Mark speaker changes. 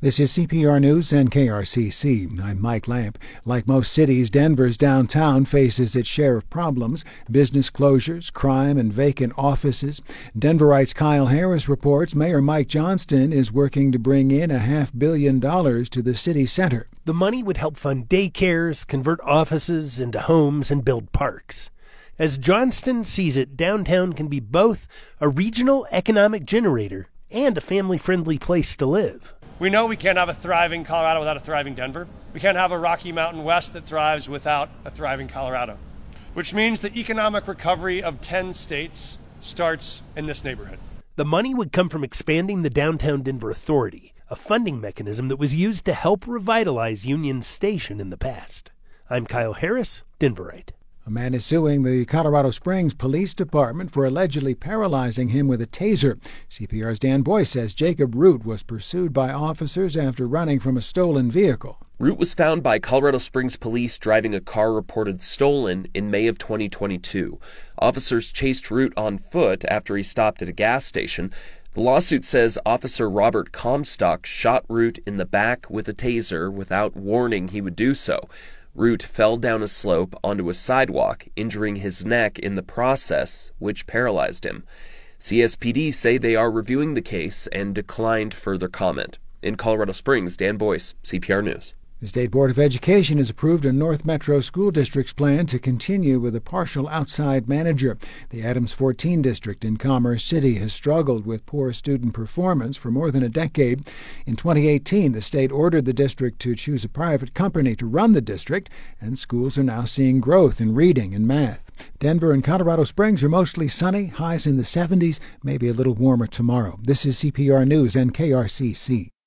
Speaker 1: This is CPR News and KRCC. I'm Mike Lamp. Like most cities, Denver's downtown faces its share of problems: business closures, crime, and vacant offices. Denverite's Kyle Harris reports Mayor Mike Johnston is working to bring in $500 million to the city center.
Speaker 2: The money would help fund daycares, convert offices into homes, and build parks. As Johnston sees it, downtown can be both a regional economic generator and a family-friendly place to live.
Speaker 3: We know we can't have a thriving Colorado without a thriving Denver. We can't have a Rocky Mountain West that thrives without a thriving Colorado, which means the economic recovery of 10 states starts in this neighborhood.
Speaker 2: The money would come from expanding the Downtown Denver Authority, a funding mechanism that was used to help revitalize Union Station in the past. I'm Kyle Harris, Denverite.
Speaker 1: A man is suing the Colorado Springs Police Department for allegedly paralyzing him with a taser. CPR's Dan Boyce says Jacob Root was pursued by officers after running from a stolen vehicle.
Speaker 4: Root was found by Colorado Springs police driving a car reported stolen in May of 2022. Officers chased Root on foot after he stopped at a gas station. The lawsuit says Officer Robert Comstock shot Root in the back with a taser without warning he would do so. Root fell down a slope onto a sidewalk, injuring his neck in the process, which paralyzed him. CSPD say they are reviewing the case and declined further comment. In Colorado Springs, Dan Boyce, CPR News.
Speaker 1: The State Board of Education has approved a North Metro School District's plan to continue with a partial outside manager. The Adams 14 district in Commerce City has struggled with poor student performance for more than a decade. In 2018, the state ordered the district to choose a private company to run the district, and schools are now seeing growth in reading and math. Denver and Colorado Springs are mostly sunny, highs in the 70s, maybe a little warmer tomorrow. This is CPR News and KRCC.